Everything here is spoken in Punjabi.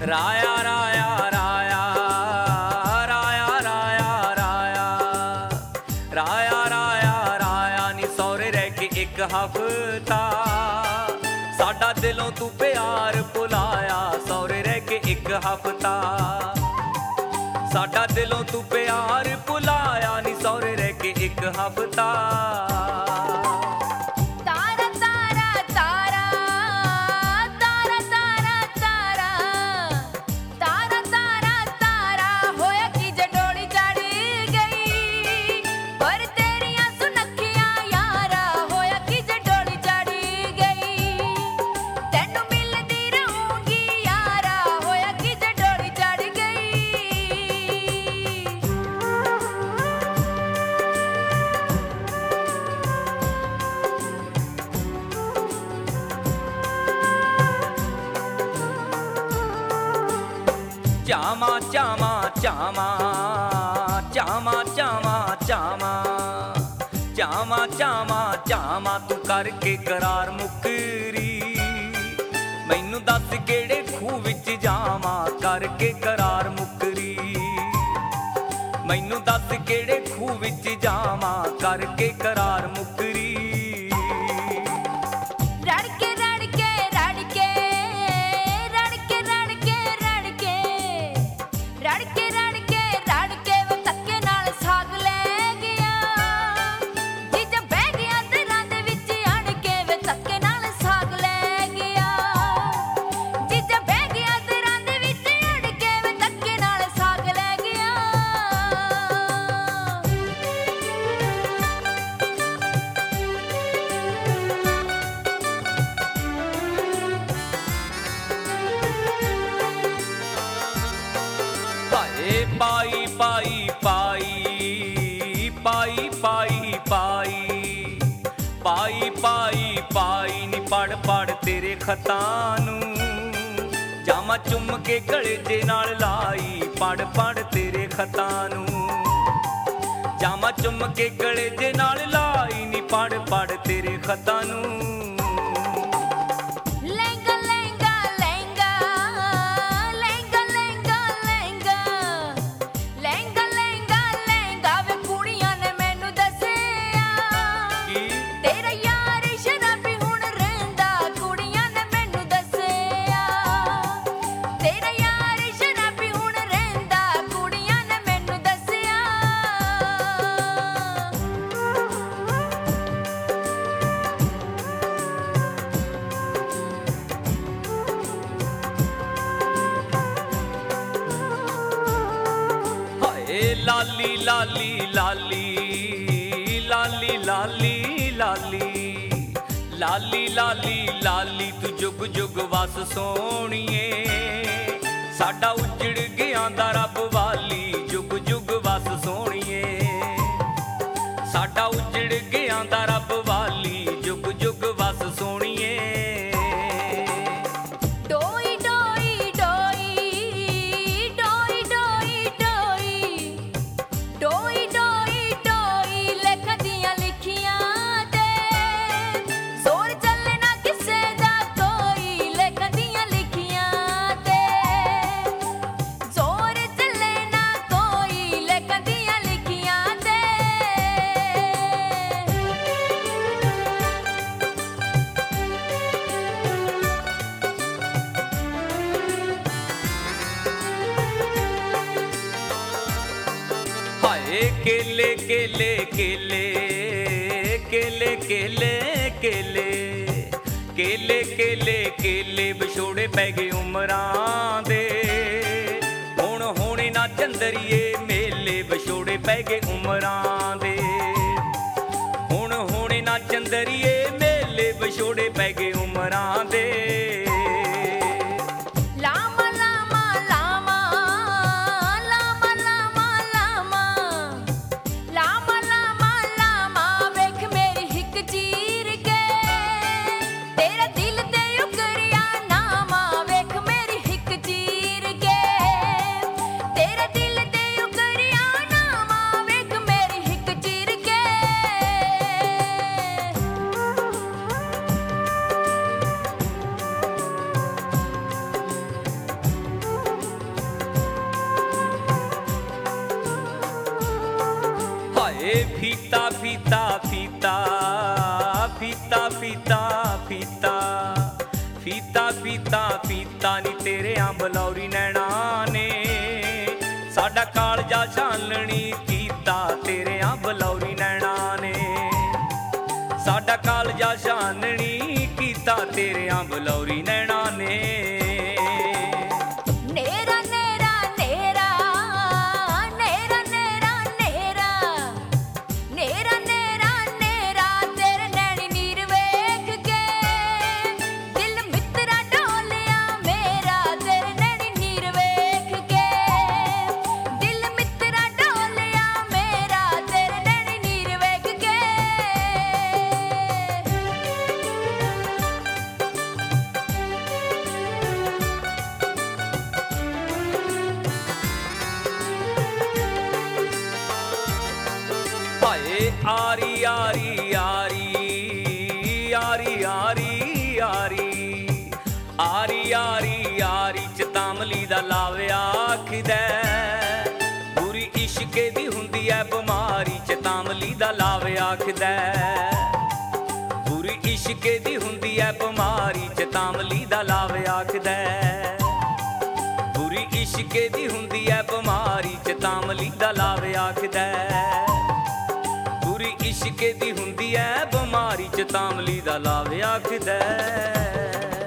ਰਾਇਆ ਰਾਇਆ ਰਾਇਆ ਰਾਇਆ ਰਾਇਆ ਰਾਇਆ ਰਾਇਆ ਰਾਇਆ ਰਾਇਆ ਨੀ ਸਹੁਰੇ ਰਹਿ ਕੇ ਇੱਕ ਹਫ਼ਤਾ ਸਾਡਾ ਦਿਲੋਂ ਤੂੰ ਪਿਆਰ ਭੁਲਾਇਆ ਸਹੁਰੇ ਰਹਿ ਕੇ ਇੱਕ ਹਫ਼ਤਾ ਸਾਡਾ ਦਿਲੋਂ ਤੂੰ ਪਿਆਰ ਭੁਲਾਇਆ ਨੀ ਸਹੁਰੇ ਰਹਿ ਕੇ ਇੱਕ ਹਫ਼ਤਾ ਚਾਵਾਂ ਚਾਵਾਂ ਚਾਵਾਂ ਚਾਵਾਂ ਚਾਵਾਂ ਚਾਵਾਂ ਚਾਵਾਂ ਚਾਵਾਂ ਚਾਵਾਂ ਤੂੰ ਕਰਕੇ ਕਰਾਰ ਮੁੱਕਰੀ ਮੈਨੂੰ ਦੱਸ ਕਿਹੜੇ ਖੂਹ ਵਿੱਚ ਜਾਵਾਂ ਕਰਕੇ ਕਰਾਰ ਮੁੱਕਰੀ ਮੈਨੂੰ ਦੱਸ ਕਿਹੜੇ ਖੂਹ ਵਿੱਚ ਜਾਵਾਂ ਕਰਕੇ ਕਰਾਰ ਮੁੱਕਰੀ ਪਾਈ ਪਾਈ ਪਾਈ ਪਾਈ ਪਾਈ ਪਾਈ ਪਾਈ ਪਾਈ ਪਾਈ ਨੀ ਪੜ ਪੜ ਤੇਰੇ ਖਤਾਂ ਨੂੰ ਜਾਵਾਂ ਚੁੰਮ ਕੇ ਗਲੇ ਦੇ ਨਾਲ ਲਾਈ ਪੜ ਪੜ ਤੇਰੇ ਖਤਾਂ ਨੂੰ ਜਾਵਾਂ ਚੁੰਮ ਕੇ ਗਲੇ ਦੇ ਨਾਲ ਲਾਈ ਨੀ ਪੜ ਪੜ ਤੇਰੇ ਖਤਾਂ ਨੂੰ ਲਾਲੀ ਲਾਲੀ ਲਾਲੀ ਲਾਲੀ ਲਾਲੀ ਲਾਲੀ ਲਾਲੀ ਲਾਲੀ ਲਾਲੀ ਤੂੰ ਜੁਗ ਜੁਗ ਵਸ ਸੋਹਣੀਏ ਸਾਡਾ ਉੱਜੜ ਗਿਆ ਦਾ ਰੱਬ ਵਾਲੀ ਜੁਗ ਜੁਗ ਵਸ ਸੋਹਣੀਏ ਸਾਡਾ ਉੱਜੜ ਗਿਆ ਦਾ ਰੱਬ ਵਾਲੀ ਜੁਗ ਜੁਗ ਵਸ ਸੋਹਣੀਏ केले केले केले केले केले केले केले केले केले विछोड़े पै गए उमरां दे हुण होने ना चंदरिए मेले विछोड़े पै गए उमरां दे हुण होने ना चंदरिए मेले विछोड़े पै गए उमरां दे ਫੀਤਾ ਫੀਤਾ ਫੀਤਾ ਫੀਤਾ ਫੀਤਾ ਫੀਤਾ ਫੀਤਾ ਫੀਤਾ ਫੀਤਾ ਨੀ ਤੇਰੇ ਬਲੌਰੀ ਨੈਣਾ ਨੇ ਸਾਡਾ ਕਾਲਜਾ ਛਾਲਣੀ ਕੀਤਾ ਤੇਰੇ ਬਲੌਰੀ ਨੈਣਾ ਨੇ ਸਾਡਾ ਕਾਲਜਾ ਛਾਨਣੀ ਕੀਤਾ ਤੇਰੇ ਬਲੌਰੀ ਨੈਣਾ ਨੇ ਆਰੀ ਆਰੀ ਆਰੀ ਆਰੀ ਆਰੀ ਆਰੀ ਆਰੀ ਆਰੀ ਆਰੀ ਚਤਾਮਲੀ ਦਾ ਲਾਵਿਆ ਆਖਦਾ ਬੁਰੀ ਇਸ਼ਕੇ ਦੀ ਹੁੰਦੀ ਐ ਬਿਮਾਰੀ ਚਤਾਮਲੀ ਦਾ ਲਾਵਿਆ ਆਖਦਾ ਬੁਰੀ ਇਸ਼ਕੇ ਦੀ ਹੁੰਦੀ ਐ ਬਿਮਾਰੀ ਚਤਾਮਲੀ ਦਾ ਲਾਵਿਆ ਆਖਦਾ ਬੁਰੀ ਇਸ਼ਕੇ ਦੀ ਹੁੰਦੀ ਐ ਬਿਮਾਰੀ ਚਤਾਮਲੀ ਦਾ ਲਾਵਿਆ ਆਖਦਾ ਇਸ਼ਕੇ ਦੀ ਹੁੰਦੀ ਐ ਬਿਮਾਰੀ ਚਤਾਮਲੀ ਦਾ ਲਾਵਿਆ ਆਖਦਾ